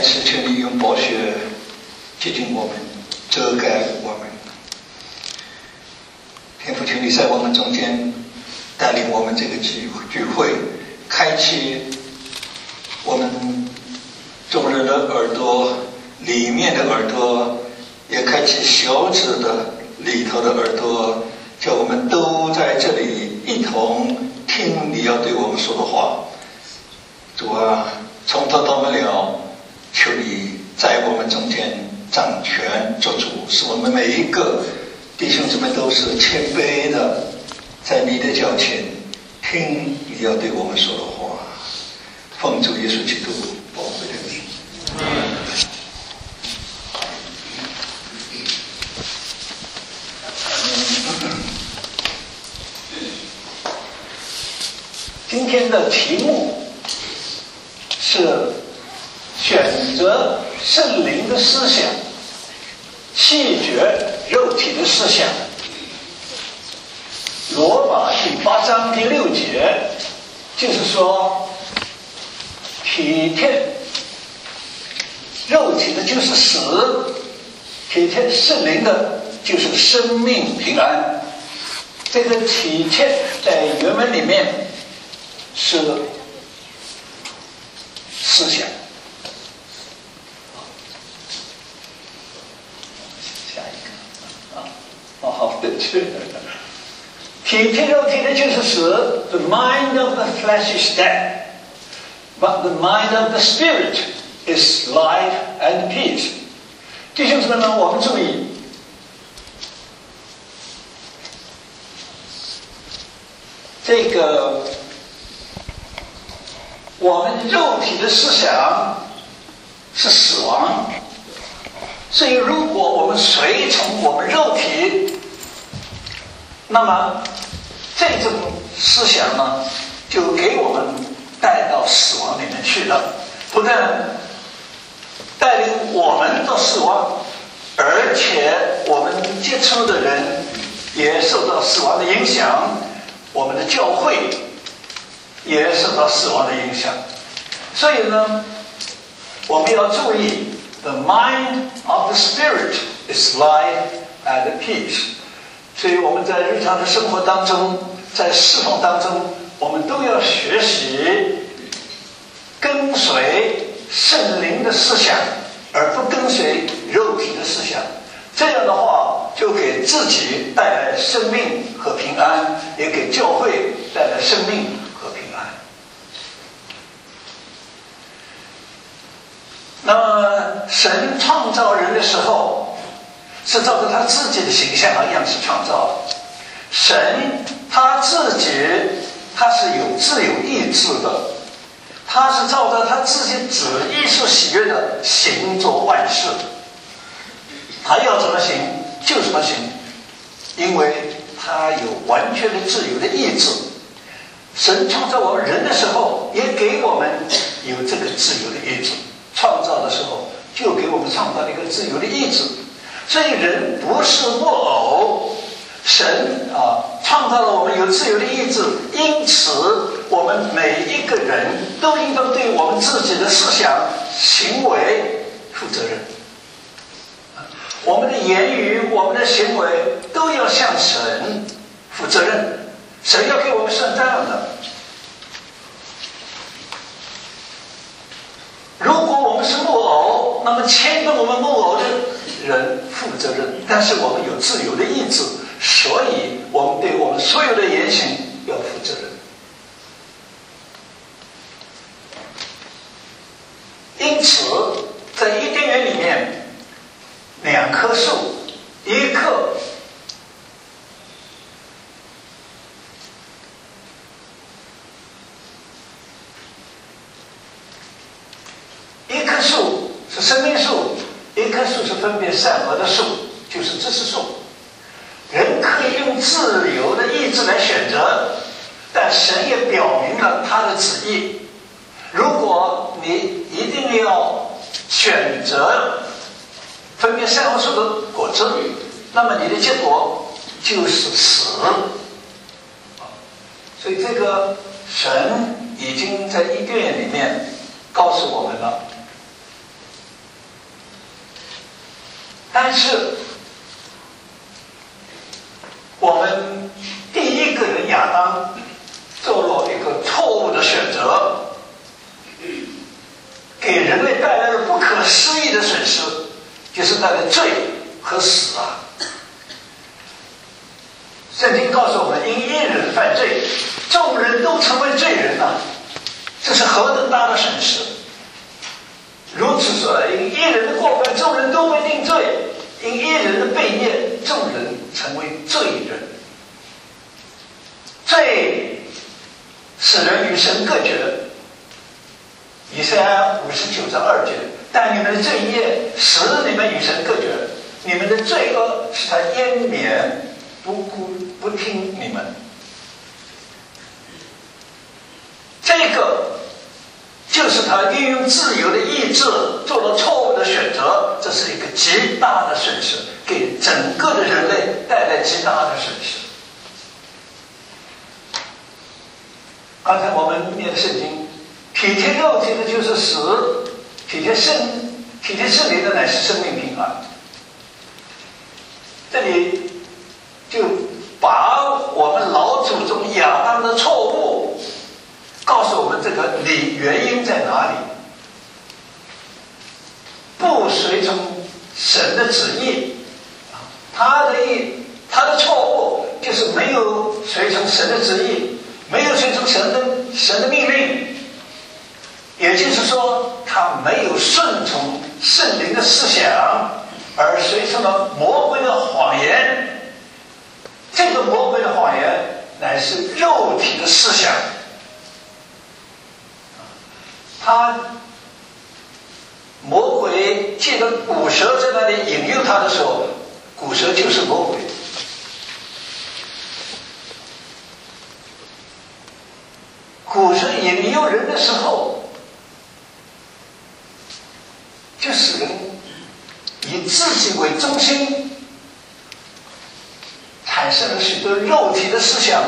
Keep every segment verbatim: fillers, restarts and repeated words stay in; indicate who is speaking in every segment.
Speaker 1: 次求你用宝血接近我们，遮盖我们。天父，求你在我们中间带领我们这个聚聚会，开启我们众人的耳朵里面的耳朵，也开启小子的里头的耳朵，叫我们都在这里一同听你要对我们说的话。主啊，从头到末了，求你在我们中间掌权做主，使我们每一个弟兄姊妹都是谦卑的，在你的脚前听你要对我们说的话。奉主耶稣基督宝贵的名。今天的题目是选择圣灵的思想，弃绝肉体的思想。罗马第八章第六节就是说，体贴肉体的就是死，体贴圣灵的就是生命平安。这个体贴在原文里面是思想。下一个啊，哦，好的，体贴肉体的就是死 ，the mind of the flesh is dead, but the mind of the spirit is life and peace。弟兄姊妹们，我们注意，这个我们肉体的思想是死亡，所以如果我们随从我们肉体，那么这种思想呢，就给我们带到死亡里面去了，不但带领我们到死亡，而且我们接触的人也受到死亡的影响，我们的教会也受到死亡的影响。所以呢，我们要注意 the mind of the spirit is life and peace。 所以我们在日常的生活当中，在侍奉当中，我们都要学习跟随圣灵的思想，而不跟随肉体的思想。这样的话，就给自己带来生命和平安，也给教会带来生命和平安。那么，神创造人的时候，是照着他自己的形象和样式创造的。神他自己他是有自由意志的，他是照着他自己旨意所喜悦的行作万事。他要怎么行就怎么行，因为他有完全的自由的意志。神创造我们人的时候，也给我们有这个自由的意志。创造的时候，就给我们创造了一个自由的意志。所以人不是木偶，神啊创造了我们有自由的意志，因此我们每一个人都应当对我们自己的思想行为负责任。我们的言语，我们的行为都要向神负责任，神要给我们算账的。如果我们是木偶，那么牵动我们木偶的人负责任，但是我们有自由的意志，所以我们对我们所有的言行要负责任。因此，在伊甸园里面，两棵树，一棵一棵树是生命树，一棵树是分别善恶的树，就是知识树。人可以用自由的意志来选择，但神也表明了他的旨意。如果你一定要选择分别善恶树的果子，那么你的结果就是死。所以这个神已经在伊甸园里面告诉我们了， 但是我们第一个人亚当做了一个错误的选择，给人类带来了不可思议的损失，就是带来罪和死啊！圣经告诉我们，因一人犯罪，众人都成为罪人啊，这是何等大的损失！如此说来，因一人的过犯，众人都被定罪；因一人的悖逆，众人成为罪人。罪使人与神隔绝。以赛亚五十九章二节，但你们的罪孽使你们与神隔绝，你们的罪恶使他延绵不顾不听你们。这个就是他运用自由的意志做了错误的选择，这是一个极大的损失，给整个的人类带来极大的损失。刚才我们念的圣经，体贴肉体的就是死，体贴圣体贴圣灵的乃是生命平安。这里就把我们老祖宗亚当的错误告诉我们，这个理原因在哪里？不随从神的旨意，他的意，他的错误就是没有随从神的旨意，没有随从神的神的命令，也就是说，他没有顺从圣灵的思想，而随从了魔鬼的谎言。这个魔鬼的谎言乃是肉体的思想。他魔鬼借着古蛇在那里引诱他的时候，古蛇就是魔鬼。古蛇引诱人的时候，就使人以自己为中心，产生了许多肉体的思想。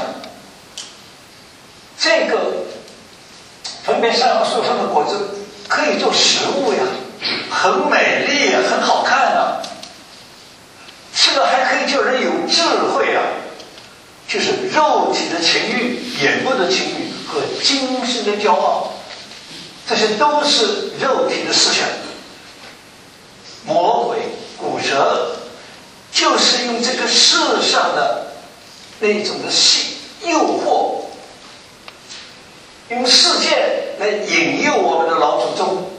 Speaker 1: 这个分别善恶树上的果子可以做食物呀，很美丽呀，很好看啊，吃了还可以叫人有智慧啊。就是肉体的情欲、眼目的情欲和精神的骄傲，这些都是肉体的思想。魔鬼、古蛇就是用这个世上的那种的诱惑，用世界来引诱我们的老祖宗。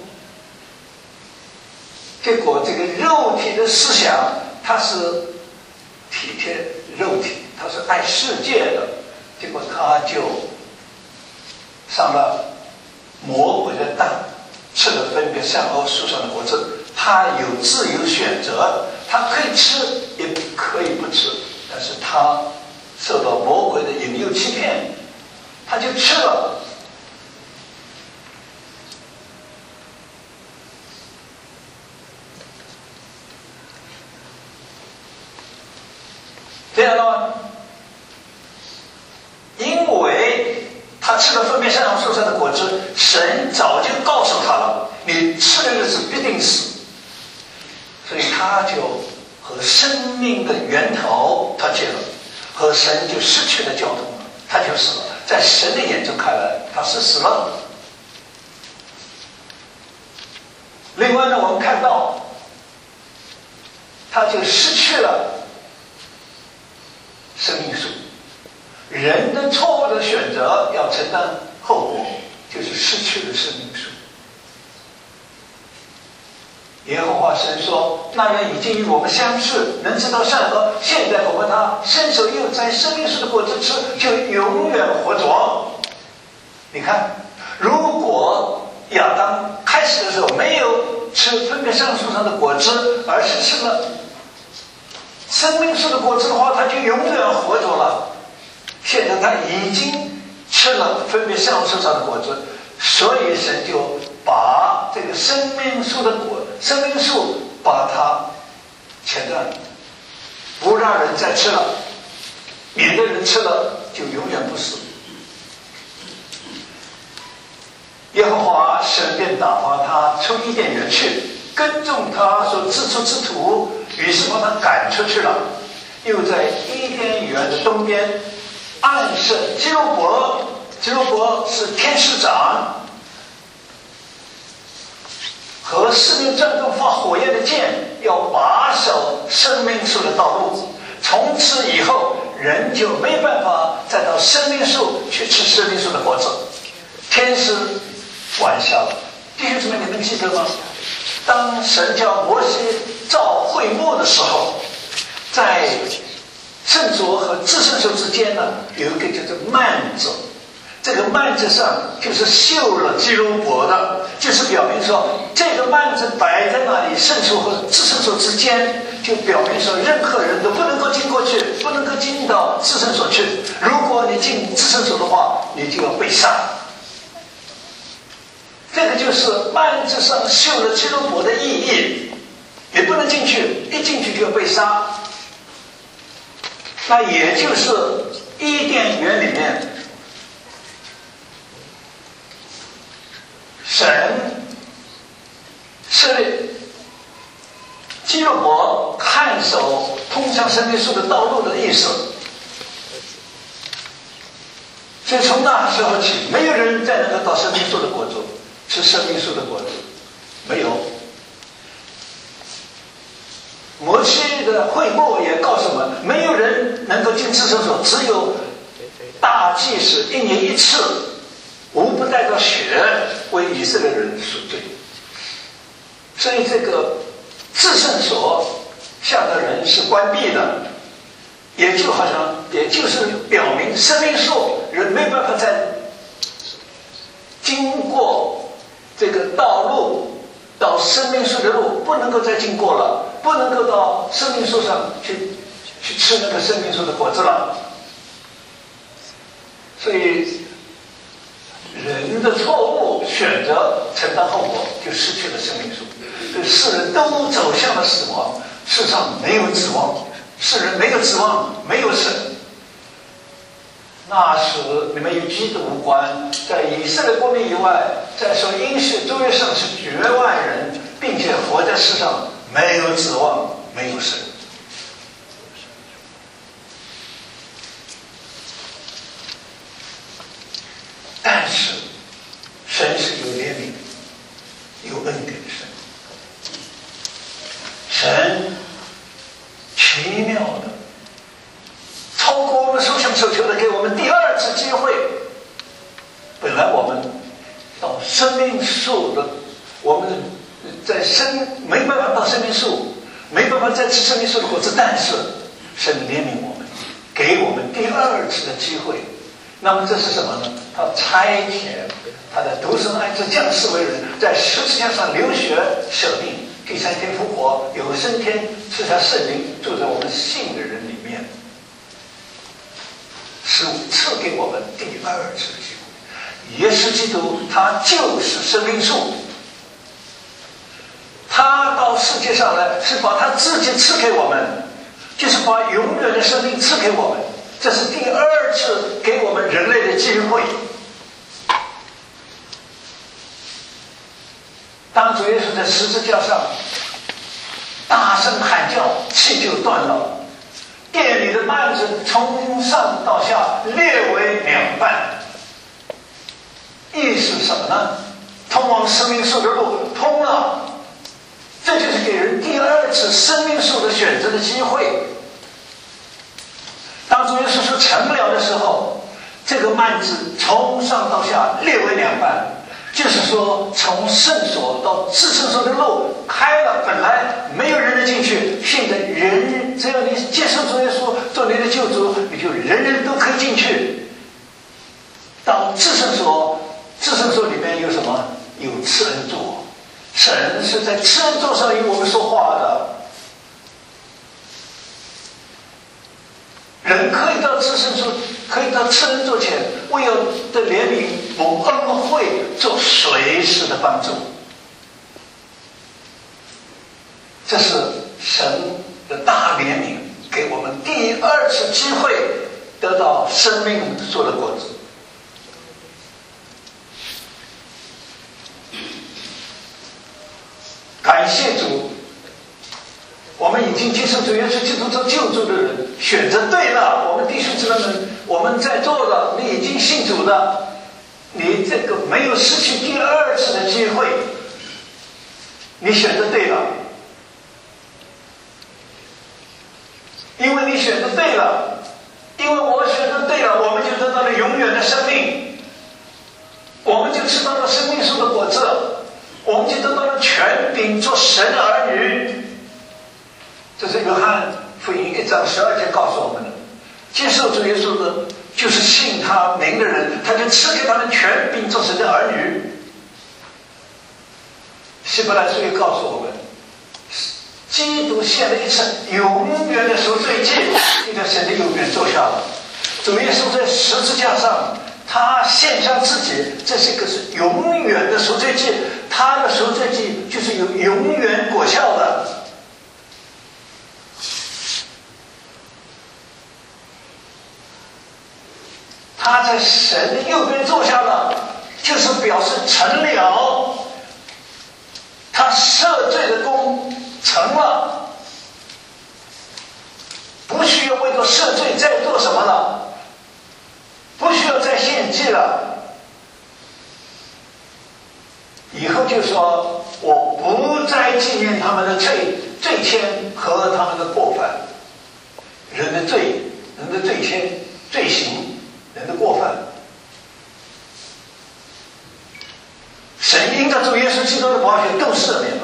Speaker 1: 结果这个肉体的思想，它是体贴肉体，它是爱世界的，结果他就上了魔鬼的当，吃了分别善恶树上的果子。他有自由选择，他可以吃也可以不吃，但是他受到魔鬼的引诱欺骗，他就吃了。这样呢，因为他吃了分别善恶树上的果子，神早就告诉他了，你吃的日子必定死。所以他就和生命的源头他结了，和神就失去了交通了，他就死了。在神的眼中看来，他是死了。另外呢，我们看到他就失去了生命树。人的错误的选择要承担后果，就是失去了生命树。耶和华神说，那人已经与我们相似，能知道善恶，现在我们他伸手又摘生命树的果子吃，就永远活着。你看，如果亚当开始的时候没有吃分别善恶树上的果子，而是吃了生命树的果子的话，他就永远活着了。现在他已经吃了分别善恶树上的果子，所以神就把这个生命树的果生命树把它切断，不让人再吃了，免得人吃了就永远不死。耶和华神便打发他出伊甸园去，耕种他所自出之土， 于是把他赶出去了，又在伊甸园的东边暗设基路伯，基路伯是天使长，和四面战斗发火焰的剑，要把守生命树的道路。从此以后，人就没办法再到生命树去吃生命树的果子。天使晚上，弟兄姊妹，你们记得吗？当神叫摩西造会幕的时候，在圣所和至圣所之间呢，有一个叫做幔子。这个幔子上就是绣了基路伯的，就是表明说，这个幔子摆在那里，圣所和至圣所之间，就表明说，任何人都不能够进过去，不能够进到至圣所去。如果你进至圣所的话，你就要被杀。这个就是幔子上绣了基路伯的意义，你不能进去，一进去就要被杀。那也就是伊甸园里面，神设立基路伯看守通向生命树的道路的意思。所以从那时候起，没有人再能够到生命树的果子，吃生命树的果子，没有。摩西的会幕也告诉我们，没有人能够进至圣所，只有大祭司一年一次，无不带着血为以色列人赎罪。所以这个至圣所下的人是关闭的，也就好像也就是表明生命树人没办法再经过这个道路到生命树的路，不能够再经过了，不能够到生命树上去去吃那个生命树的果子了。所以人的错误选择承担后果，就失去了生命树。所以世人都走向了死亡，世上没有指望，世人没有指望，没有神。那时你们与基督无关，在以色列国民以外，在所应许诸约上是绝万人，并且活在世上没有指望，没有神。但是神是有怜悯有恩典的神，神奇妙的超过我们所想所求的，给我们第二次机会。本来我们到生命树的，我们在生没办法到生命树，没办法再吃生命树的果子，但是神怜悯我们，给我们第二次的机会。那么这是什么呢？他差遣他的独生爱子降世为人，在十字架上流血舍命，第三天复活，有升天，赐下圣灵，住在我们信的人里面，是赐给我们第二次的机会。耶稣基督他就是生命树，他到世界上来是把他自己赐给我们，就是把永远的生命赐给我们。这是第二次给我们人类的机会。当主耶稣在十字架上大声喊叫，气就断了，殿里的幔子从上到下裂为两半。意思什么呢？通往生命树的路通了，这就是给人第二次生命树的选择的机会。当主耶稣说成不了的时候，这个幔子从上到下裂为两半，就是说从圣所到至圣所的路开了，本来没有人能进去，现在人只要你接受主耶稣做你的救主，你就人人都可以进去。到至圣所，至圣所里面有什么？有赐恩座，神是在赐恩座上与我们说话的。人可以到至圣所，可以到赐恩座前，为有的怜悯蒙恩惠做随时的帮助。这是神的大怜悯，给我们第二次机会得到生命树的果子。感谢主，我们已经经接受主耶稣基督做救主的人，选择对了。我们弟兄姊妹们，我们在座的，你已经信主的，你这个没有失去第二次的机会，你选择对了，因为你选择对了，因为我选择对了，我们就得到了永远的生命，我们就吃到了生命树的果子，我们就得到了权柄做神的儿女。这是约翰福音一章十二节告诉我们的，接受主耶稣的就是信他名的人，他就赐给他们权柄做神的儿女。希伯来书也告诉我们，基督献了一次永远的赎罪祭，就在神的右边坐下了。主耶稣在十字架上，他献上自己，这是一个是永远的赎罪祭，他的赎罪祭就是有永远果效的。他在神的右边坐下了，就是表示成了，他赦罪的功成了，不需要为了赦罪再做什么了，不需要再献祭了。以后就说我不再纪念他们的罪罪愆和他们的过犯，人的罪，人的罪愆罪行，人的过犯，神因着主耶稣基督的宝血都赦免了。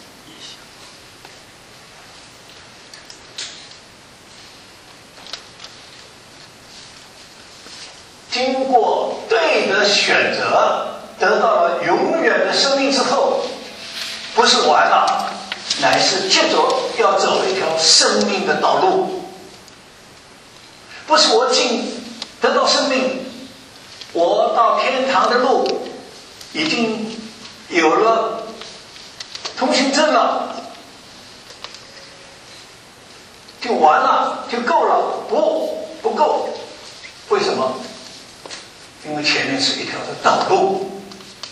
Speaker 1: 经过对的选择，得到了永远的生命之后，不是完了，乃是接着要走一条生命的道路。不是我进得到生命，我到天堂的路已经有了通行证了，就完了，就够了？不，不够。为什么？因为前面是一条的道路，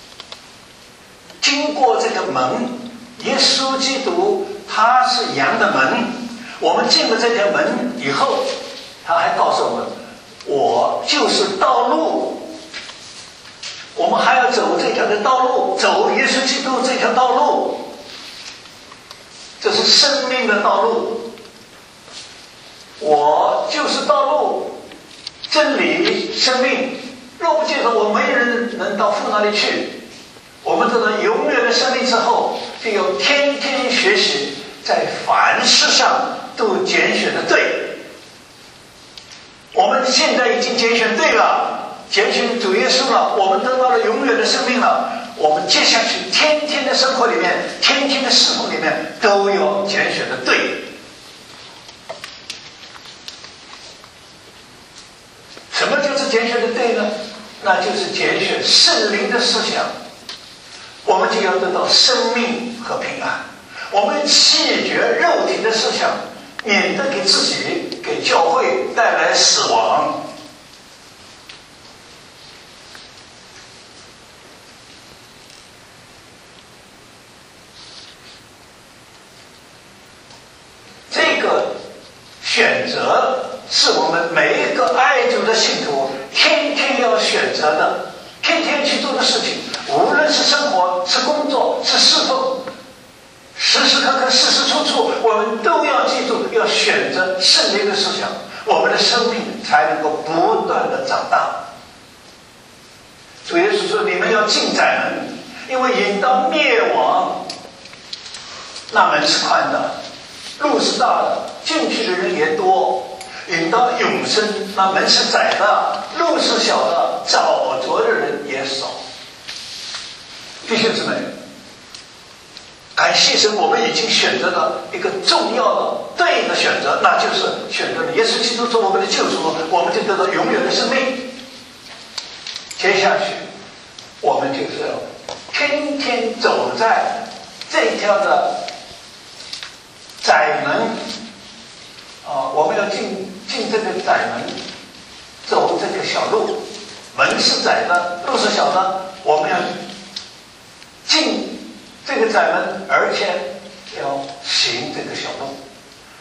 Speaker 1: 经过这个门，耶稣基督他是羊的门，我们进了这条门以后，他还告诉我们，我就是道路，我们还要走这条的道路，走耶稣基督这条道路，这是生命的道路，我就是道路，真理，生命。若不借着我，没人能到父那里去。我们得到永远的生命之后，就要天天学习，在凡事上都拣选的对。我们现在已经拣选对了，拣选主耶稣了，我们得到了永远的生命了。我们接下去天天的生活里面，天天的侍奉里面，都要拣选的对。什么就是拣选的对呢？那就是拣选圣灵的思想，我们就要得到生命和平安。我们弃绝肉体的思想，免得给自己、给教会带来死亡。这个选择是我们每一个爱主的信徒天天要选择的，天天去做的事情，无论是生活、是工作、是侍奉，时时刻刻、事事处处，我们都要记住，要选择圣灵的思想，我们的生命才能够不断的长大。主耶稣说：“你们要进窄门，因为引到灭亡，那门是宽的，路是大的，进去的人也多。”引到永生，那门是窄的，路是小的，找着的人也少。弟兄姊妹，感谢神，我们已经选择了一个重要的对的选择，那就是选择了耶稣基督做我们的救主，我们就得到永远的生命。接下去，我们就是要天天走在这条的窄门啊，我们要进。进这个窄门，走这个小路，门是窄的，路是小的，我们要进这个窄门，而且要行这个小路。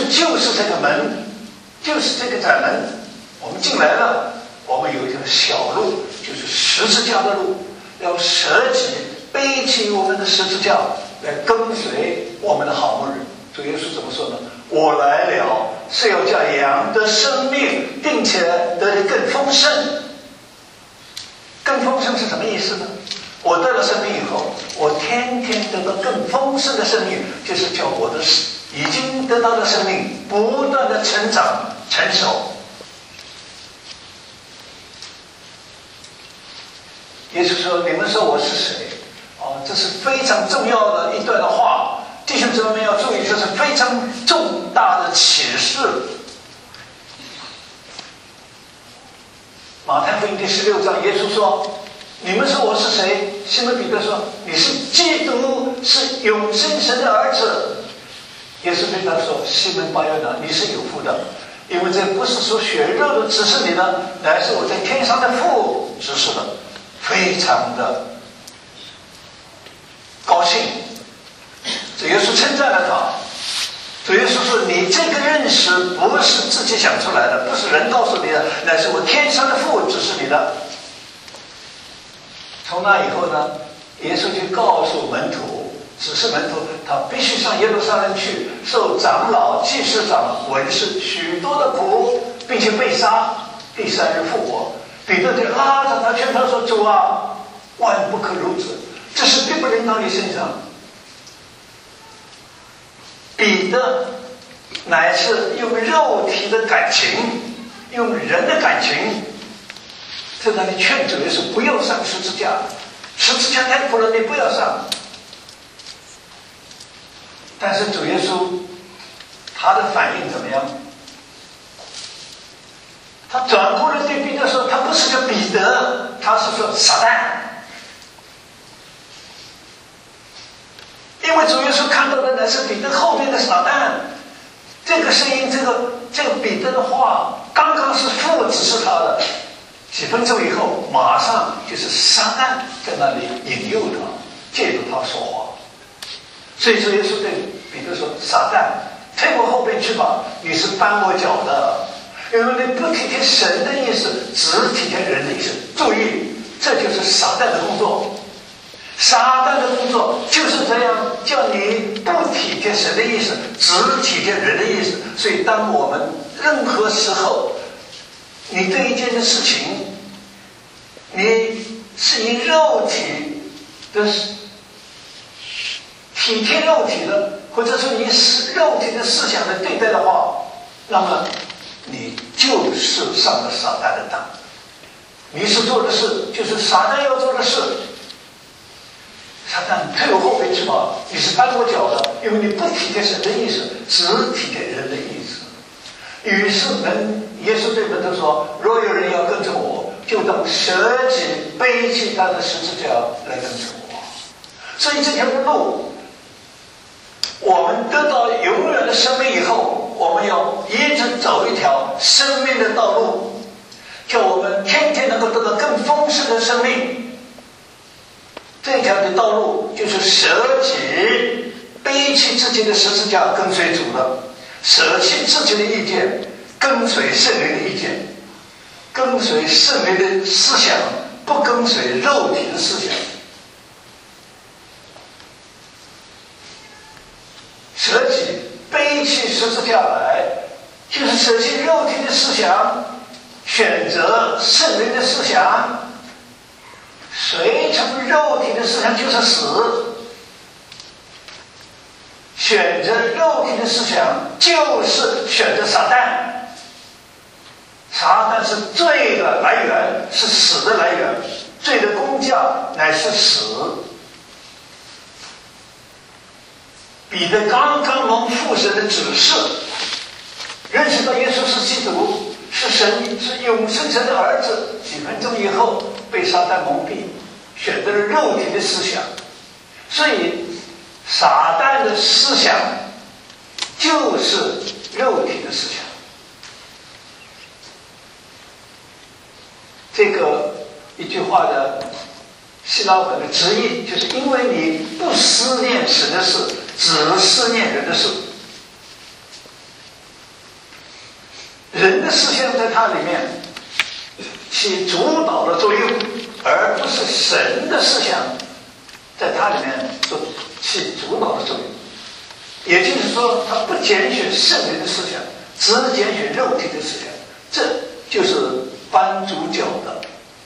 Speaker 1: 稣就是这个门，就是这个窄门。我们进来了，我们有一条小路，就是十字架的路，要舍己背起我们的十字架来跟随我们的好牧人。主耶稣怎么说呢？我来了是要叫羊得生命，并且得的更丰盛。更丰盛是什么意思呢？我得了生命以后，我天天得到更丰盛的生命，就是叫我的已经得到的生命不断的成长成熟。耶稣说：“你们说我是谁？”哦，这是非常重要的一段的话，弟兄姊妹们要注意，这是非常重大的启示。马太福音第十六章，耶稣说：“你们说我是谁？”西门彼得说：“你是基督，是永生神的儿子。”耶稣对他说：“西门巴约拿，你是有福的，因为这不是说血肉的指示你的，乃是我在天上的父指示的。”非常的高兴，主耶稣称赞了他。主耶稣说：“你这个认识不是自己想出来的，不是人告诉你的，乃是我天上的父指示你的。”从那以后呢，耶稣就告诉门徒，指示门徒，他必须上耶路撒冷去，受长老、祭司长、文士许多的苦，并且被杀，第三日复活。彼得就拉着他劝他说：“主啊，万不可如此，这事必不临到你身上。”彼得乃是用肉体的感情，用人的感情，在那里劝主耶稣不要上十字架，十字架太苦了，你不要上。但是主耶稣他的反应怎么样？他转过来对彼得说：“他不是叫彼得，他是说撒旦。”因为主耶稣看到的乃是彼得后面的撒旦。这个声音，这个这个彼得的话，刚刚是父指示他的，几分钟以后，马上就是撒旦在那里引诱他，借助他说话。所以主耶稣对彼得说：“撒旦，退我后边去吧，你是绊我脚的。”因为你不体贴神的意思，只体贴人的意思。注意，这就是撒旦的工作。撒旦的工作就是这样，叫你不体贴神的意思，只体贴人的意思。所以，当我们任何时候，你对一件的事情，你是以肉体的体贴肉体的，或者说以肉体的思想来对待的话，那么你就是上了撒旦的当，你是做的事就是撒旦要做的事。撒旦，退我后边去吧，你是绊我脚的，因为你不体贴神的意思，只体贴人的意思。于是门耶稣对门徒说：“若有人要跟着我，就当舍己背起他的十字架来跟着我。”所以这条路，我们得到永远的生命以后，我们要一直走一条生命的道路，叫我们天天能够得到更丰盛的生命。这条的道路就是舍己背起自己的十字架跟随主的，舍弃自己的意见，跟随圣灵的意见，跟随圣灵的思想，不跟随肉体的思想。舍己背起十字架来，就是舍弃肉体的思想，选择圣灵的思想。随从肉体的思想就是死，选择肉体的思想就是选择撒旦。撒旦是罪的来源，是死的来源，罪的工价乃是死。彼得刚刚蒙父神的指示，认识到耶稣是基督，是神，是永生神的儿子。几分钟以后被撒旦蒙蔽，选择了肉体的思想。所以撒旦的思想就是肉体的思想。这个一句话的希腊文的直译，就是因为你不思念神的事，只思念人的事。 的思想在它里面起主导的作用，而不是神的思想在它里面做起主导的作用。也就是说，他不拣选圣灵的思想，只拣选肉体的思想，这就是搬主脚的。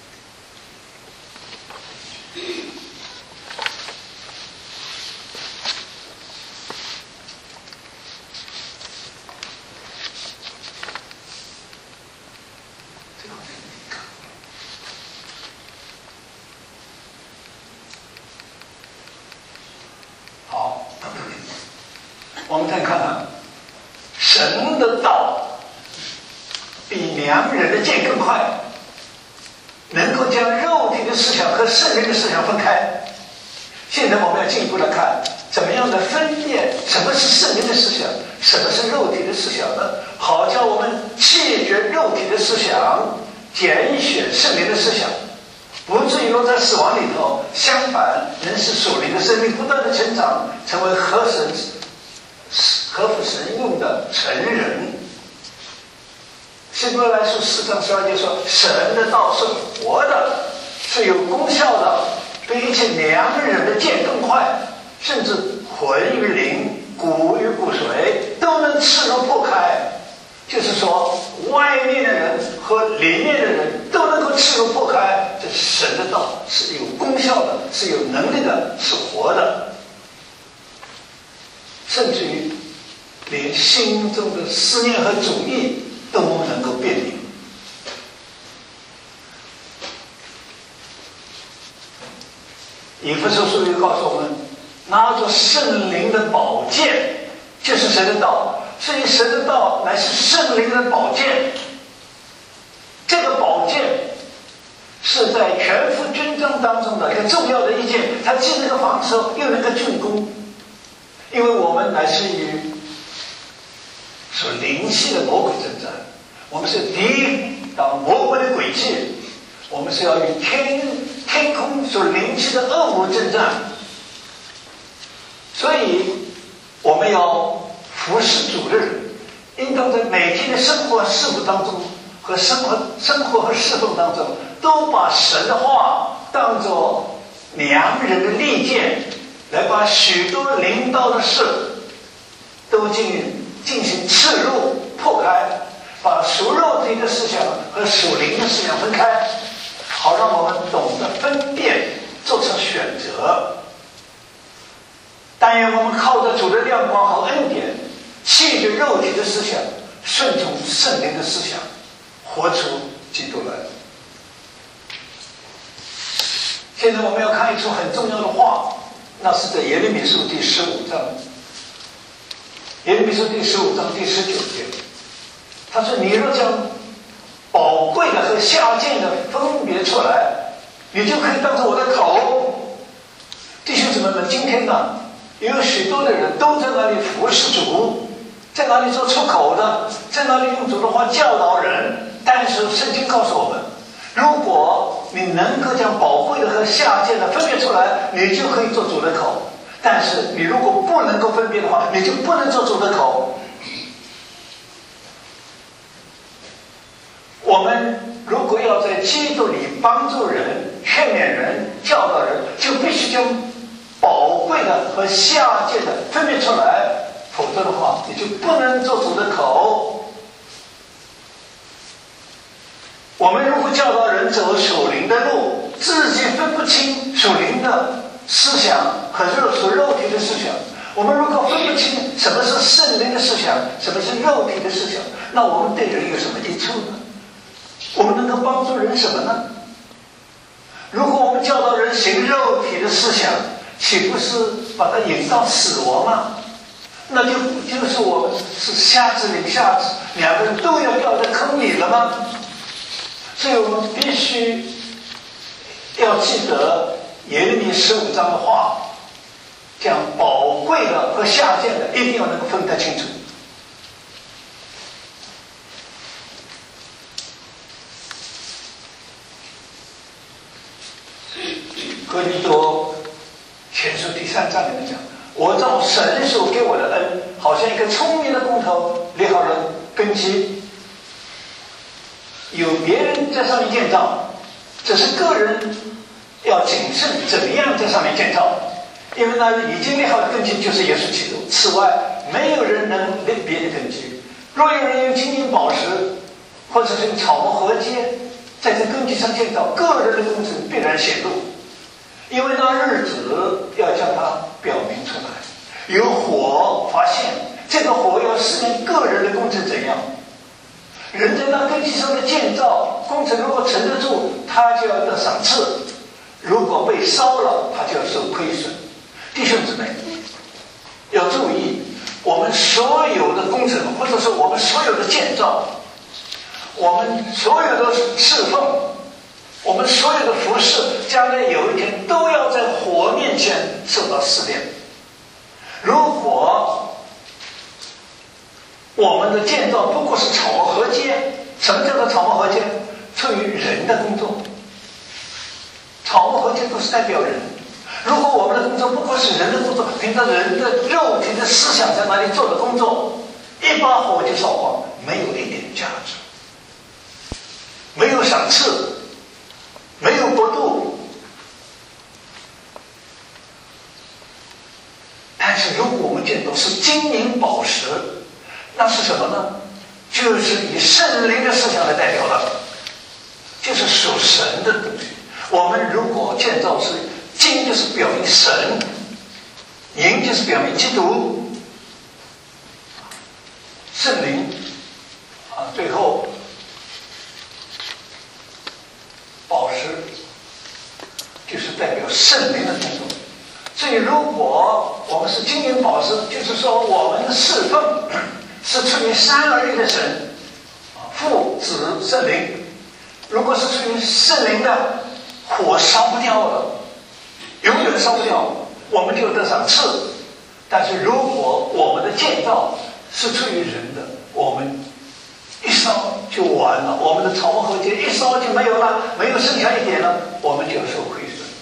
Speaker 1: 好，我们再看看，神的道比良人的剑更快，能够将肉体的思想和圣灵的思想分开。现在我们要进一步来看，怎么样的分辨什么是圣灵的思想，什么是肉体的思想呢？好叫我们弃绝肉体的思想，拣选圣灵的思想，不至于落在死亡里头，相反能使属灵的生命不断的成长，成为合神合乎神用的成人。希伯来书四章十二节说，神的道是活的，是有功效的，比一切良人的剑更快，甚至魂与灵、骨与骨髓都能刺入破开。就是说，外面的人和里面的人都能够刺入破开。这是神的道，是有功效的，是有能力的，是活的，甚至于连心中的思念和主意都能够辨明。以弗所书又告诉我们，拿着圣灵的宝剑，就是神的道。所以神的道乃是圣灵的宝剑。这个宝剑是在全副军装当中的一个重要的一件，它既能够防守，又能够进攻。因为我们乃是与所灵系的魔鬼征战，我们是抵挡魔鬼的诡计，我们是要与天天空所灵系的恶魔征战。所以我们要服侍主的人，应当在每天的生活事务当中和生活生活和侍奉当中，都把神的话当作良人的利剑，来把许多领导的事都进进行刺入破开，把属肉体的思想和属灵的思想分开，好让我们懂得分辨，做出选择。但愿我们靠着主的亮光和恩典，弃绝肉体的思想，顺从圣灵的思想，活出基督来。现在我们要看一处很重要的话，那是在耶利米书第十五章。耶利米书第十五章第十九节，他说：“你若将宝贵的和下贱的分别出来，你就可以当着我的口。”弟兄姊妹们，今天呢，有许多的人都在那里服侍主，在那里做出口的，在那里用主的话教导人。但是圣经告诉我们，如果你能够将宝贵的和下贱的分别出来，你就可以做主的口。但是你如果不能够分别的话，你就不能做主的口。我们如果要在基督里帮助人、劝勉人、教导人，就必须将宝贵的和下贱的分别出来，否则的话，你就不能做主的口。我们如果教导人走属灵的路，自己分不清属灵的思想和肉属肉体的思想，我们如果分不清什么是圣灵的思想，什么是肉体的思想，那我们对人有什么益处呢？我们能够帮助人什么呢？如果我们教导人行肉体的思想，岂不是把他引到死亡吗？那就就是我们是瞎子领瞎子，两个人都要掉在坑里了吗？所以我们必须要记得耶利米十五章的话，将宝贵的和下贱的一定要能够分得清楚。哥林多前书第三章里面讲，我照神所给我的恩，好像一个聪明的工头立好了根基， 有别人在上面建造，只是个人要谨慎怎么样在上面建造，因为呢已经立好的根基就是耶稣基督，此外没有人能立别的根基。若有人用金银宝石或者是用草木禾秸在这根基上建造，个人的工程必然显露，因为那日子要将它表明出来。有火发现，这个火要试验个人的工程怎样。人在那根基上的建造工程如果沉得住，他就要得赏赐；如果被烧了，他就要受亏损。弟兄姊妹，要注意，我们所有的工程，或者说我们所有的建造，我们所有的侍奉，我们所有的服侍，将来有一天都要在火面前受到试炼。如果我们的建造不过是草木禾秸，什么叫做草木禾秸？出于人的工作，草木禾秸都是代表人。如果我们的工作不过是人的工作，凭着人的肉体的思想在那里做的工作，一把火就烧光，没有一点价值，没有赏赐，没有国度。但是如果我们建造是金银宝石，那是什么呢？就是以圣灵的思想来代表的，就是属神的东西。我们如果建造是金，就是表明神；银就是表明基督。圣灵啊，最后宝石就是代表圣灵的工作。所以如果我们是金银宝石，就是说我们的侍奉是出于三而一的神，父子圣灵。如果是出于圣灵的，火烧不掉了，永远烧不掉，我们就得赏赐。但是如果我们的建造是出于人的，我们一烧就完了，我们的草木禾秸一烧就没有了，没有剩下一点了，我们就要受亏损。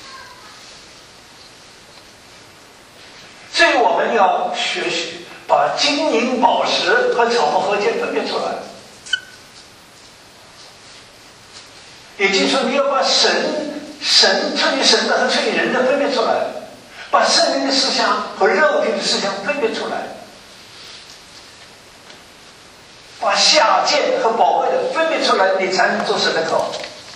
Speaker 1: 所以我们要学习把金银宝石和草木禾秸分别出来，也就是说你要把神神出于神的和出于人的分别出来，把圣灵的思想和肉体的思想分别出来，把下贱和宝贵的分别出来，你才能做神的道。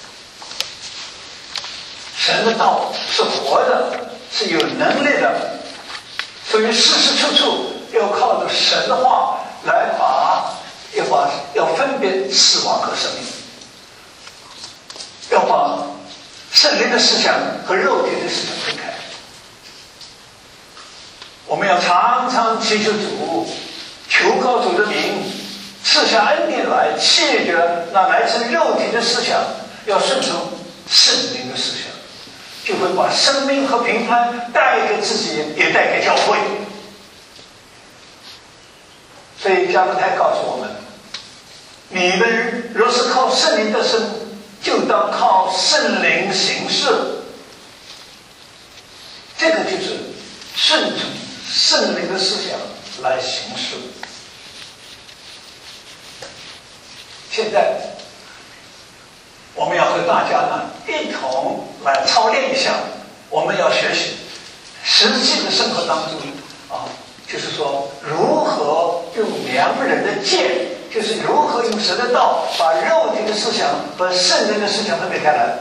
Speaker 1: 神的道是活的，是有能力的，所以事事处处要靠着神的话来把要把要分别死亡和生命，要把圣灵的思想和肉体的思想分开。我们要常常祈求主，求告主的名，赐下恩典来，弃绝那来自肉体的思想，要顺从圣灵的思想，就会把生命和平安带给自己，也带给教会。所以加拉太告诉我们，你们若是靠圣灵得生，就当靠圣灵行事。这个就是顺从圣灵的思想来行事。现在我们要和大家呢一同来操练一下，我们要学习实际的生活当中啊，就是说如何用良人的剑，就是如何用神的道把肉体的思想和圣灵的思想分别开来。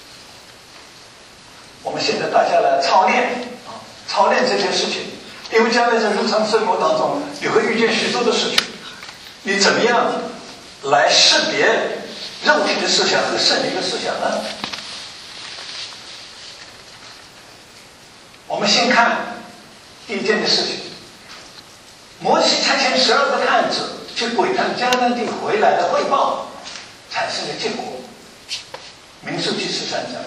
Speaker 1: 我们现在大家来操练啊，操练这件事情，因为将来在日常生活当中你会遇见许多的事情，你怎么样来识别肉体的思想和圣灵的思想呢？我们先看第一件的事情，摩西差遣十二个探子去窥探迦南地回来的汇报产生的结果。民数记十三章。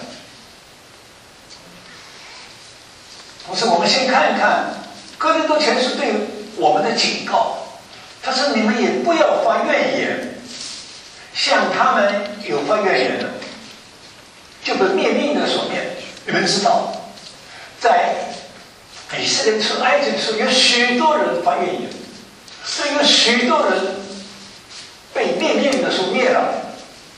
Speaker 1: 同时我们先看一看哥林多前书对我们的警告，他说你们也不要发怨言，像他们有发怨言的就被灭命的所灭。你们知道在以色列出埃及的时候有许多人发怨言，所以有许多人被灭命的所灭了。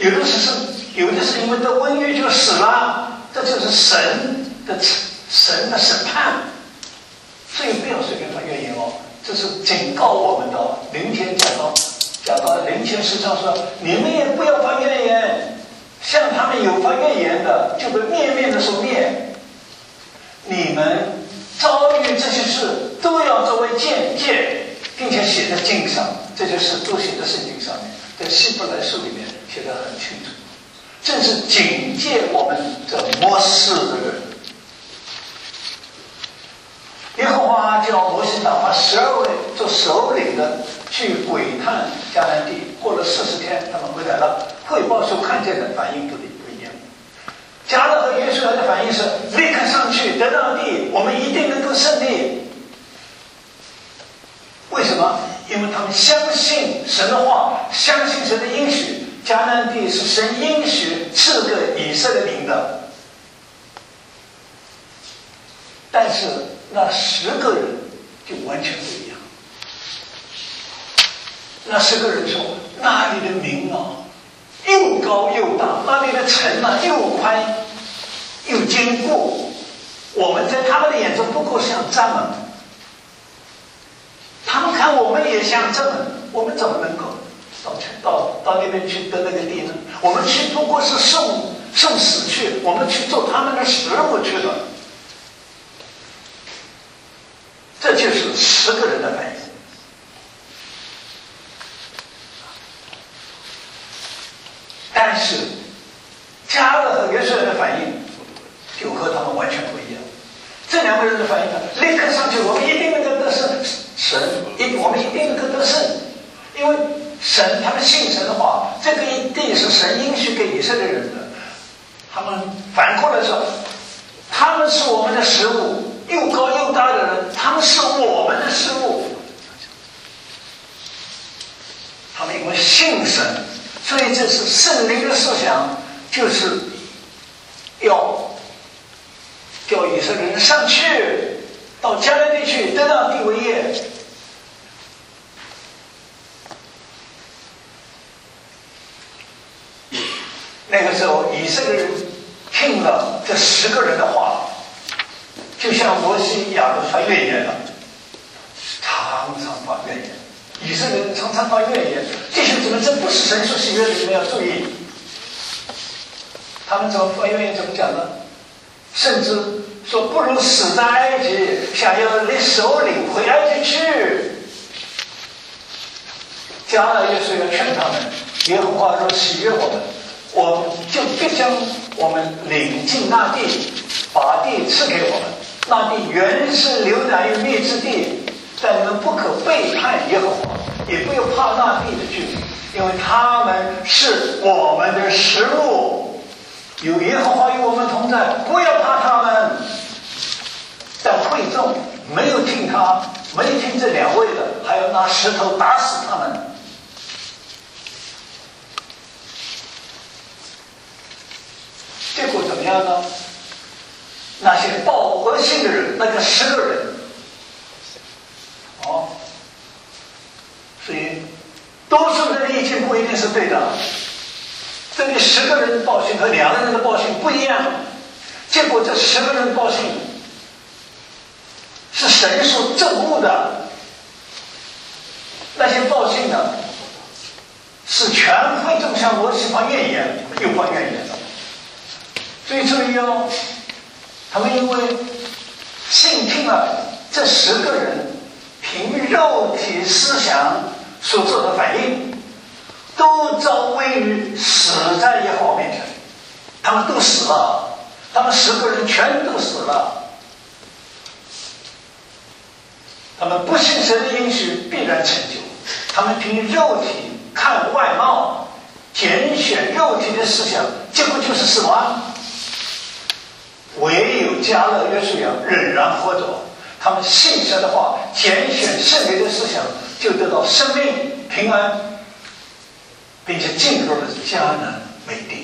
Speaker 1: 有的是有的是因为得瘟疫就死了，这就是神的神的审判。所以不要随便发怨言哦，这是警告我们的。灵前讲到讲到灵前十章说，你们也不要发怨言，像他们有发怨言的，就被灭灭的所灭。你们遭遇这些事，都要作为见解，并且写在经上，这就是都写在圣经上面，在希伯来书里面写得很清楚。正是警戒我们这末世的人。耶和华叫摩西打发十二位做首领的去窥探迦南地，过了四十天，他们回来了，汇报所看见的反应不一样。迦勒和约书亚的反应是立刻上去得到地，我们一定能够胜利。为什么？因为他们相信神的话，相信神的应许，迦南地是神应许赐给以色列民的。但是那十个人就完全不一样。那十个人说，那里的民啊，又高又大，那里的城啊，又宽又坚固，我们在他们的眼中不过像蚱蜢，他们看我们也像蚱蜢，我们怎么能够到到到那边去得那个地呢？我们去不过是送送死去，我们去做他们的食物去了。这就是十个人的反应。但是迦勒和约书亚的反应就和他们完全不一样。这两个人的反应呢，立刻上去，我们一定能够得胜，神一我们一定能够得胜，因为神他们信神的话，这个一定是神应许给以色列人的。他们反过来说，他们是我们的食物。又高又大的人，他们是我们的食物。他们因为信神，所以这是圣灵的思想，就是要叫以色列人上去，到迦南地去，得到地为业。那个时候，以色列人听了这十个人的话，就像摩西亚都发怨言了，常常发怨言。以色列人常常发怨言，这些怎么这不是神所喜悦的？你们要注意。他们怎么发怨言？怎么讲呢？甚至说不如死在埃及，想要立首领回埃及去。迦勒约书亚劝他们，耶和华若喜悦我们，我们就必将我们领进那地，把地赐给我们。那地原是流奶与蜜之地，但你们不可背叛耶和华，也不要怕那地的居民，因为他们是我们的食物。有耶和华与我们同在，不要怕他们。但会众没有听他，没有听这两位的，还要拿石头打死他们。结果怎么样呢？那些报恶信的人，那个十个人，哦，所以多数人的意见不一定是对的。这里十个人报信和两个人的报信不一样，结果这十个人报信是神所憎恶的，那些报信的是全会众向摩西发怨言，又发怨言了。所以注意哦，他们因为信听了这十个人凭肉体思想所做的反应，都遭归于死在耶和华面前，他们都死了，他们十个人全都死了。他们不信神的应许必然成就，他们凭肉体看外貌，拣选肉体的思想，结果就是死亡。唯有迦勒约书亚仍然活着，他们信神的话，拣选圣灵的思想，就得到生命平安，并且进入了迦南美地。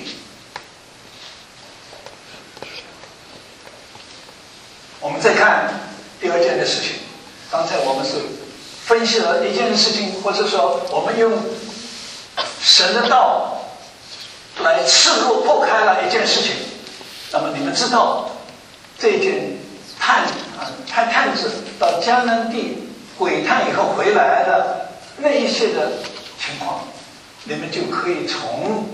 Speaker 1: 我们再看第二件的事情，刚才我们是分析了一件事情，或者说我们用神的道来刺入破开了一件事情。那么你们知道这件探啊探探子到迦南地鬼探以后回来的那一些的情况，你们就可以从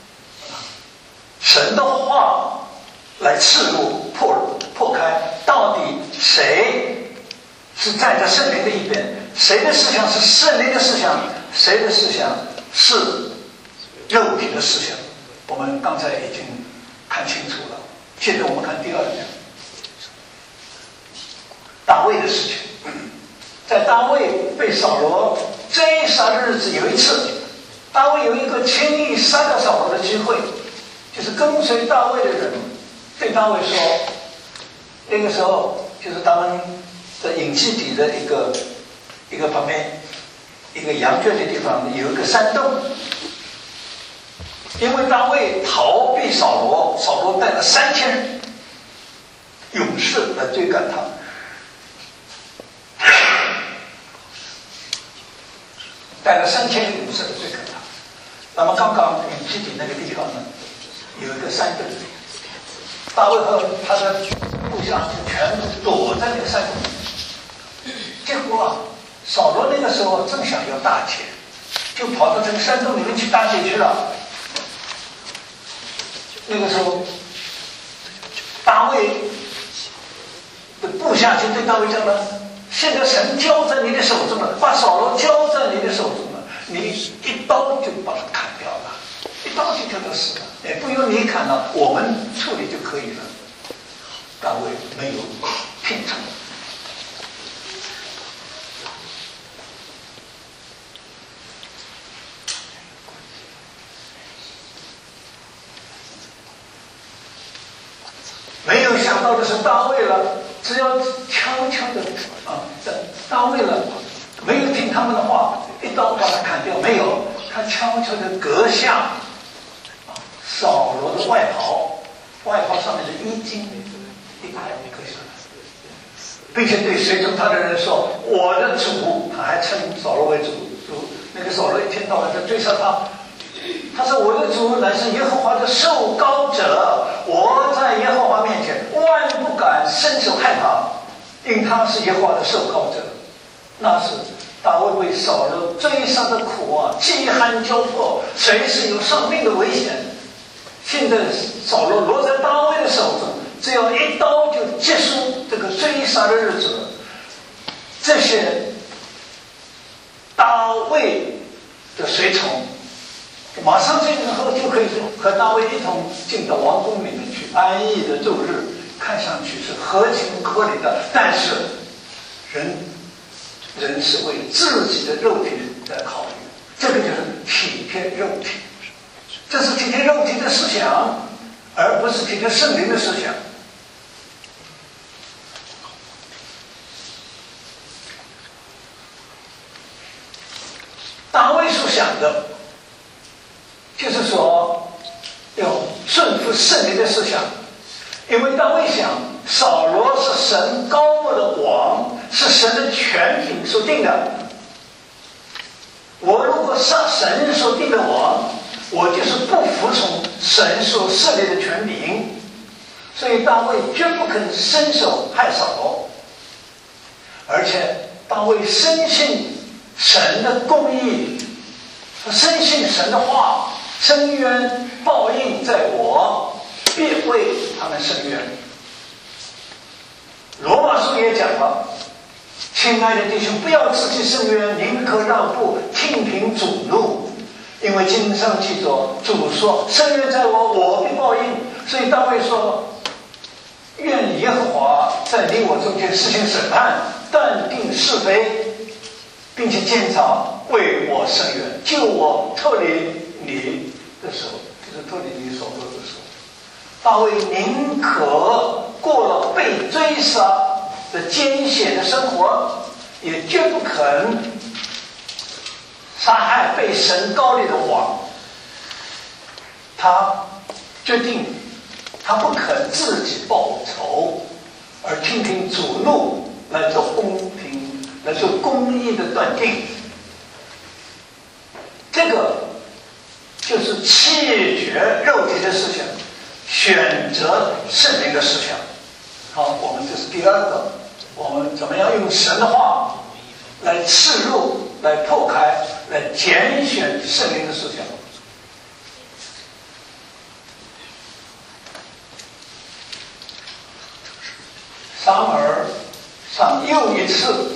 Speaker 1: 神的话来刺入破破开，到底谁是站在圣灵的一边，谁的思想是圣灵的思想，谁的思想是肉体的思想。我们刚才已经看清楚了，现在我们看第二点，大卫的事情。在大卫被扫罗追杀的日子，有一次大卫有一个轻易杀掉扫罗的机会，就是跟随大卫的人对大卫说，那个时候就是他们的隐基底的一个一个旁边一个羊圈的地方有一个山洞，因为大卫逃避扫罗，扫罗带了三千勇士来追赶他，带了三千勇士来追赶他。那么刚刚隐基底那个地方呢，有一个山洞，大卫和他的部下就全躲在那个山洞里。结果啊，扫罗那个时候正想要大捷，就跑到这个山洞里面去大捷去了。那个时候，大卫的部下就对大卫讲了：现在神交在你的手中了，把扫罗交在你的手中了，你一刀就把他砍掉了，一刀就叫他死了，也不用你砍了，我们处理就可以了。大卫没有听从。没有想到的是，大卫了，只要悄悄的啊，大卫了，没有听他们的话，一刀把他砍掉，没有，他悄悄的割下啊扫罗的外袍，外袍上面的衣襟一块割下来，并且对随从他的人说：“我的主。”他还称扫罗为主。主那个扫罗一天到晚在追杀他。他说：“我的主乃是耶和华的受膏者，我在耶和华面前万不敢伸手害他，因他是耶和华的受膏者。”那是大卫为扫罗追杀的苦啊，饥寒交迫，随时有丧命的危险。现在扫罗落在大卫的手中，只要一刀就结束这个追杀的日子。这些大卫的随从马上这个后就可以和大卫一同进到王宫里面去安逸的度日，看上去是合情合理的。但是人人是为自己的肉体在考虑，这个就是体贴肉体，这是体贴肉体的思想，而不是体贴圣灵的思想。大卫所想的就是说要顺服圣灵的思想，因为大卫想扫罗是神膏抹的王，是神的权柄所定的。我如果杀神所定的王，我就是不服从神所设立的权柄，所以大卫绝不肯伸手害扫罗。而且大卫深信神的公义，深信神的话，深渊报应在我，必为他们伸冤。罗马书也讲了，亲爱的弟兄，不要自己伸冤，宁可让步，听凭主怒。因为经上记着，主说：“伸冤在我，我必报应。”所以大卫说：“愿耶和华在你我中间施行审判，断定是非，并且监察，为我伸冤，救我脱离你的手。”就是脱离你所做的手。大卫宁可过了被追杀的艰险的生活，也绝不肯杀害被神膏立的王。他决定，他不肯自己报仇，而听凭主怒来做公平、来做公义的断定。这个就是弃绝第二个，我们怎么样用神的话来刺入、来破开、来拣选圣灵的思想。撒母耳上又一次，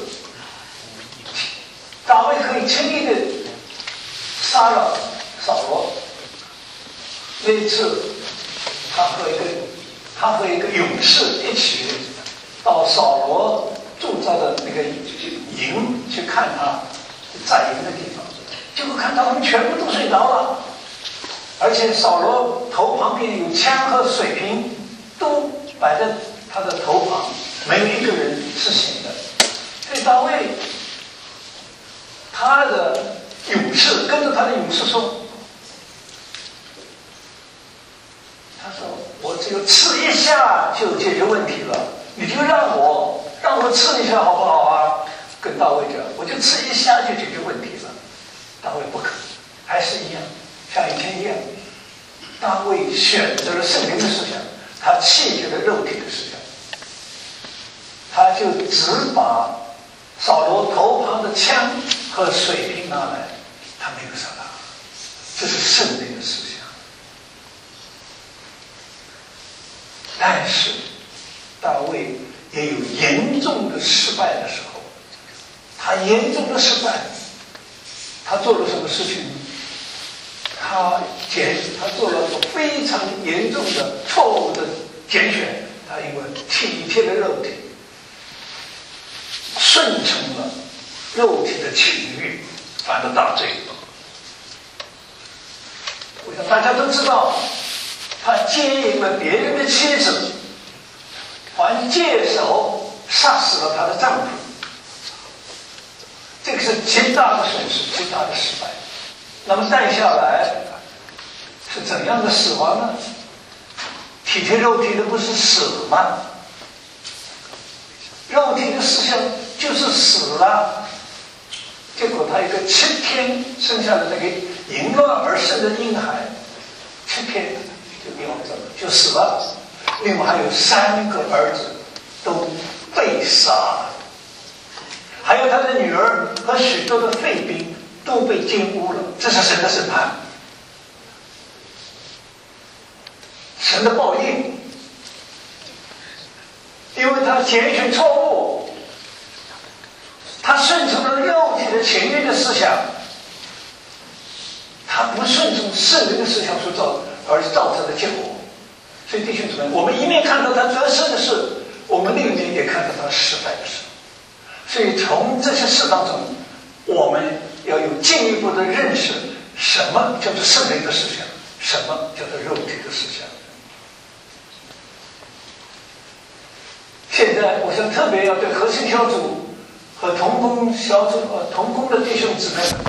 Speaker 1: 大卫可以轻易的杀了扫罗。那一次，他和一个他和一个勇士一起到扫罗驻扎的那个营去看他扎营的地方，结果看他们全部都睡着了，而且扫罗头旁边有枪和水瓶，都摆在他的头旁，没有一个人是醒的。所以大卫他的勇士跟着他的勇士说，他说我只有刺一下就解决问题了，你就让我让我刺一下好不好啊？跟大卫讲，我就刺一下就解决问题了。大卫不肯，还是一样，像以前一样。大卫选择了圣灵的思想，他弃绝了肉体的思想，他就只把扫罗头旁的枪和水瓶拿来，他没有杀他，这是圣灵的思想。但是大卫也有严重的失败的时候，他严重的失败，他做了什么事情呢？他拣，他做了个非常严重的错误的拣选，他因为体贴的肉体，顺从了肉体的情欲，犯了大罪。我想大家都知道，他奸淫了别人的妻子，还借手杀死了他的丈夫，这个是极大的损失，极大的失败。那么带下来是怎样的死亡呢？体贴肉体的不是死吗？肉体的思想就是死了。结果他一个七天生下的那个淫乱而生的婴孩，七天就夭折了，就死了。另外还有三个儿子都被杀了，还有他的女儿和许多的废兵都被玷污了，这是神的审判，神的报应。因为他拣选错误，他顺从了肉体的情欲的思想，他不顺从圣灵的思想所造而造成的结果。所以弟兄姊妹，我们一面看到他得胜的事，我们另一面也看到他失败的事。所以从这些事当中，我们要有进一步的认识，什么叫做圣灵的思想，什么叫做肉体的思想。现在我想特别要对核心小组和同工小组呃同工的弟兄姊妹们，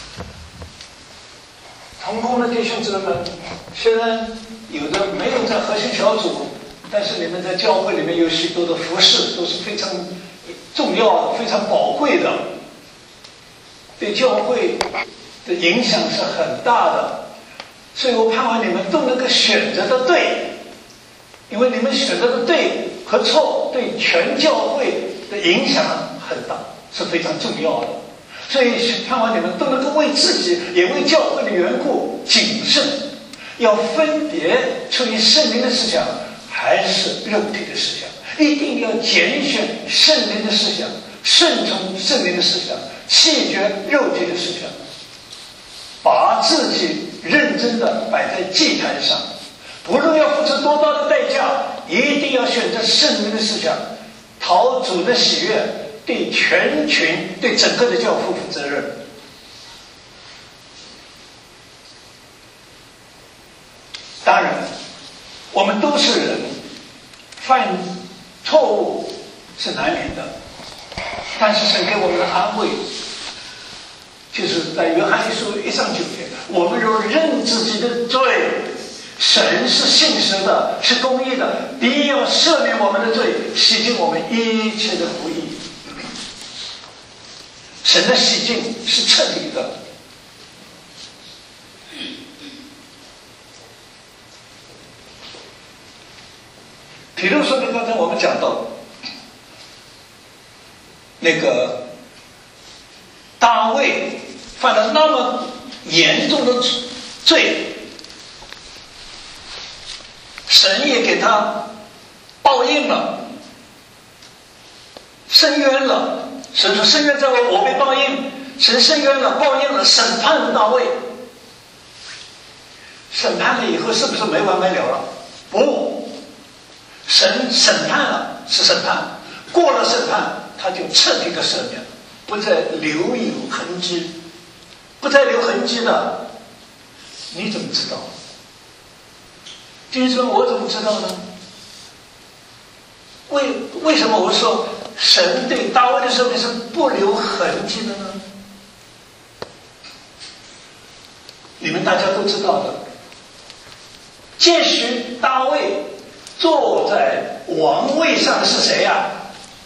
Speaker 1: 同工的弟兄姊妹们，虽然有的没有在核心小组，但是你们在教会里面有许多的服事都是非常重要的、非常宝贵的，对教会的影响是很大的。所以我盼望你们都能够选择的对，因为你们选择的对和错对全教会的影响很大，是非常重要的。所以盼望你们都能够为自己也为教会的缘故谨慎，要分别出于圣灵的思想还是肉体的思想，一定要拣选圣灵的思想，顺从圣灵的思想，弃绝肉体的思想，把自己认真的摆在祭坛上，不论要付出多大的代价，一定要选择圣灵的思想，讨主的喜悦，对全群对整个的教会负责任。当然我们都是人，犯错误是难免的，但是神给我们的安慰就是在约翰一书一章九节，我们若认自己的罪，神是信实的，是公义的，必要赦免我们的罪，洗净我们一切的不义。神的洗净是彻底的。比如说，刚才我们讲到那个大卫犯了那么严重的罪，神也给他报应了，伸冤了。神说：“伸冤在我，我被报应。”神伸冤了，报应了，审判了大卫。审判了以后，是不是没完没了了？不，神审判了是审判，过了审判，他就彻底的赦免了，不再留有痕迹，不再留痕迹了。你怎么知道？就是说我怎么知道呢？为为什么我说神对大卫的赦免是不留痕迹的呢？你们大家都知道的，届时大卫坐在王位上的是谁呀、啊？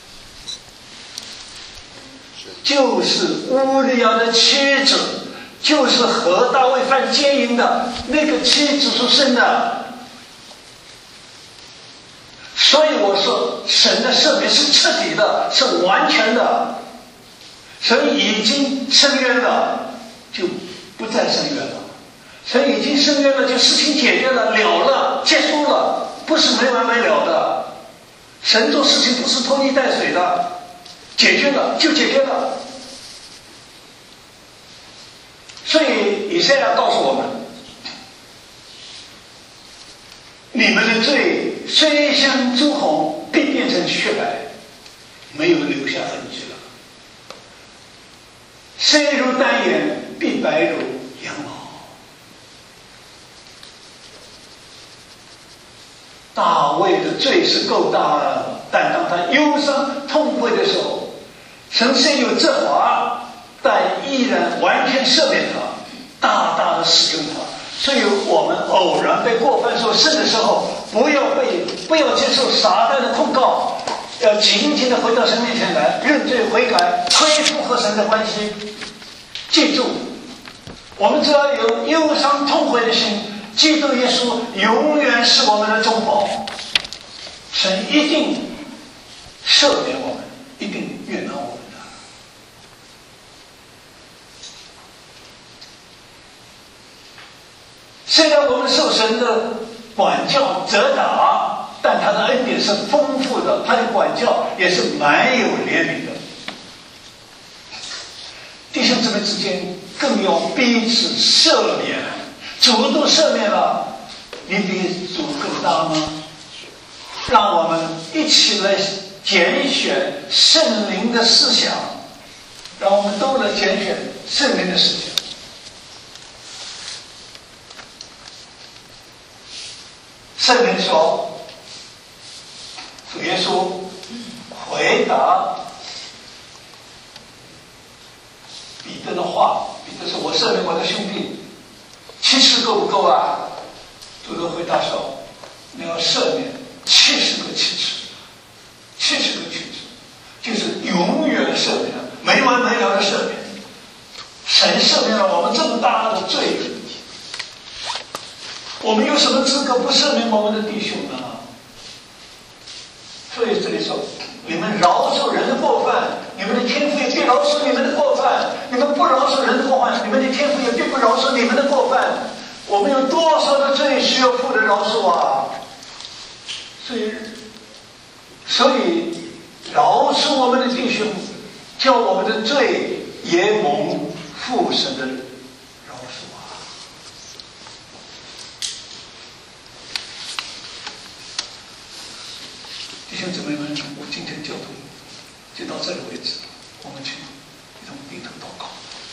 Speaker 1: 就是乌利亚的妻子，就是和大卫犯奸淫的那个妻子所生的。所以我说神的赦免是彻底的，是完全的。神已经伸冤了，就不再伸冤了。神已经伸冤了，就事情解决了，了了，结束了，不是没完没了的。神做事情不是拖泥带水的，解决了就解决了。所以以赛亚告诉我们，你们的罪虽像朱红，必变成雪白，没有留下痕迹了；虽如丹颜，必白如羊毛。大卫的罪是够大了，但当他忧伤痛悔的时候，神虽有责罚，但依然完全赦免他，大大的使用他。所以我们偶然被过犯所胜的时候，不要被不要接受撒旦的控告，要紧紧的回到神面前来认罪悔改，恢复和神的关系。记住，我们只要有忧伤痛悔的心，基督耶稣永远是我们的中保，神一定赦免我们，一定悦纳我们的。虽然我们受神的管教责打，但他的恩典是丰富的，他的管教也是蛮有怜悯的。弟兄姊妹之间更要彼此赦免，主都赦免了，你比主更大吗？让我们一起来拣选圣灵的思想，让我们都来拣选圣灵的思想。圣灵说，主耶稣回答彼得的话，彼得说：“我赦免我的兄弟，七十够不够啊？”主的回答说：“你要赦免七十个七次，七十个七次，就是永远赦免，没完没了的赦免。神赦免了我们这么大的罪，我们有什么资格不赦免我们的弟兄呢？所以这里说，你们饶恕人的过犯，你们的天父也必饶恕你们的过犯；你们不饶恕人的过犯，你们的天父也必不饶恕你们的过犯。我们有多少的罪需要父的饶恕啊？所以，所以饶恕我们的弟兄，叫我们的罪也蒙父神的饶恕啊！弟兄姊妹们，我今天教导就到这里为止，我们请一同低头祷告。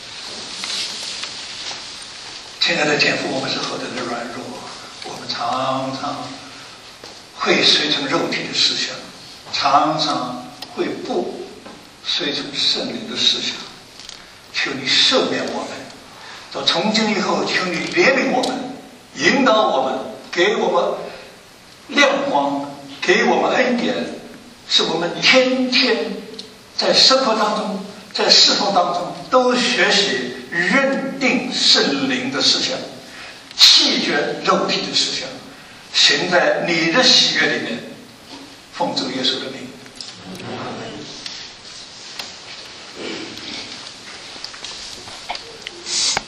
Speaker 1: 亲爱的天父，我们是何等的软弱，我们常常会随从肉体的思想，常常会不随从圣灵的思想。求你赦免我们，到从今以后，求你怜悯我们，引导我们，给我们亮光，给我们恩典，使我们天天在生活当中，在侍奉当中都学习认定圣灵的思想，弃绝肉体的思想，行在你的喜悦里面。奉主耶稣的名。